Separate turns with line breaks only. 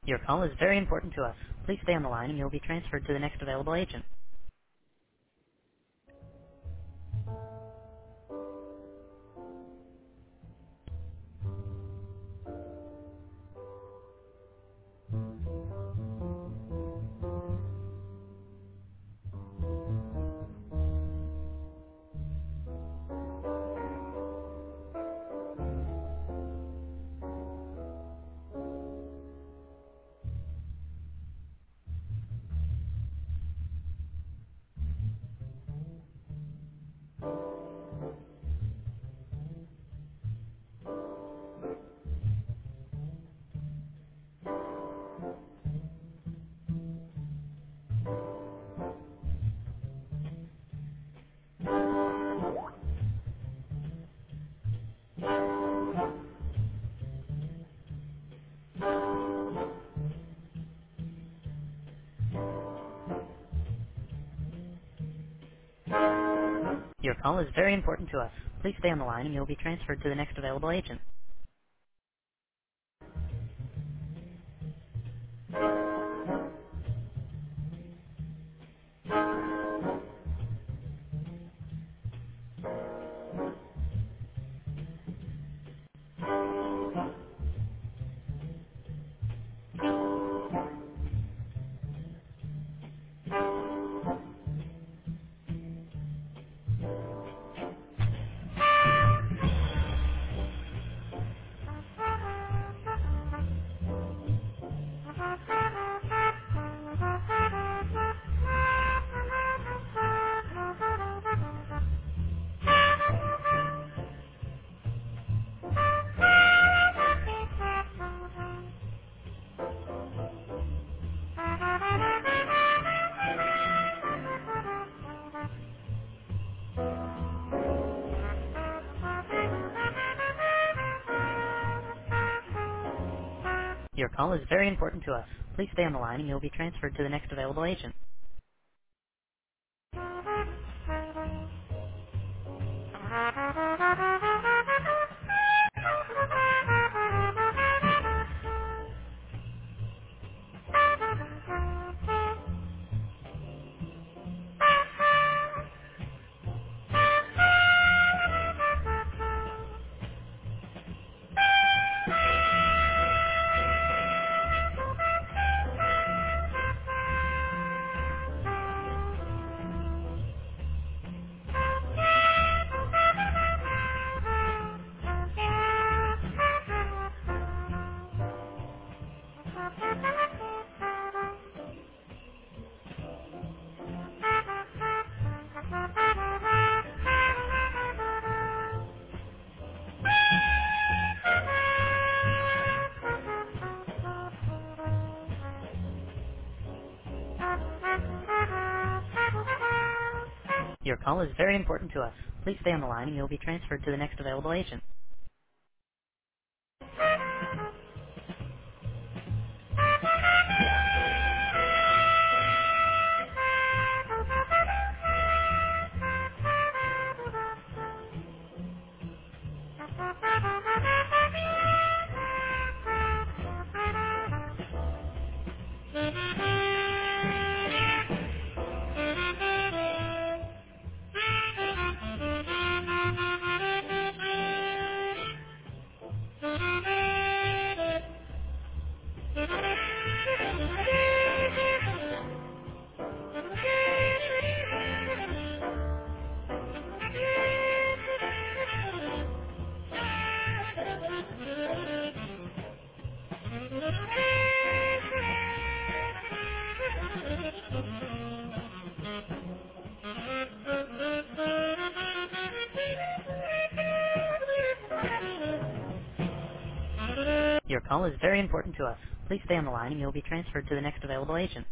Your call is very important to us. Please stay on the line and you'll be transferred to the next available agent. Your call is very important to us. Please stay on the line and you'll be transferred to the next available agent. Your call is very important to us. Please stay on the line and you'll be transferred to the next available agent. Your call is very important to us. Please stay on the line and you'll be transferred to the next available agent. Your call is very important to us. Please stay on the line and you'll be transferred to the next available agent.